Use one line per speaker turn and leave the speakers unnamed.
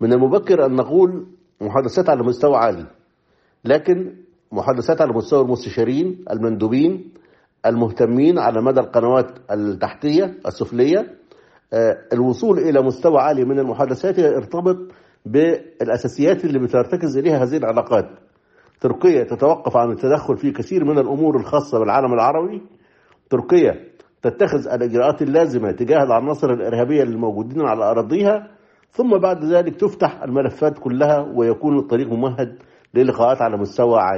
من المبكر أن نقول محادثات على مستوى عالي، لكن محادثات على مستوى المستشارين المندوبين المهتمين على مدى القنوات التحتية السفلية. الوصول إلى مستوى عالي من المحادثات يرتبط بالأساسيات اللي بترتكز إليها هذه العلاقات. تركيا تتوقف عن التدخل في كثير من الأمور الخاصة بالعالم العربي. تركيا تتخذ الإجراءات اللازمة تجاه العناصر الإرهابية الموجودين على أراضيها، ثم بعد ذلك تفتح الملفات كلها ويكون الطريق ممهد للقاءات على مستوى عالي.